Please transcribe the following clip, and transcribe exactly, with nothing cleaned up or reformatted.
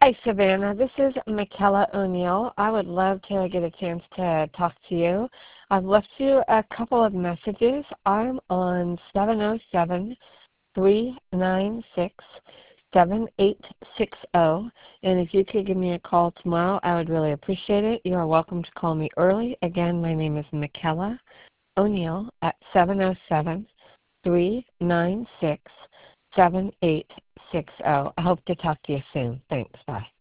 Hi, Savannah. This is Michaela O'Neill. I would love to get a chance to talk to you. I've left you a couple of messages. I'm on seven oh seven, three nine six, seven eight six zero, and if you could give me a call tomorrow, I would really appreciate it. You are welcome to call me early. Again, my name is Michaela O'Neill at seven oh seven, three nine six, seven eight six zero. I hope to talk to you soon. Thanks. Bye.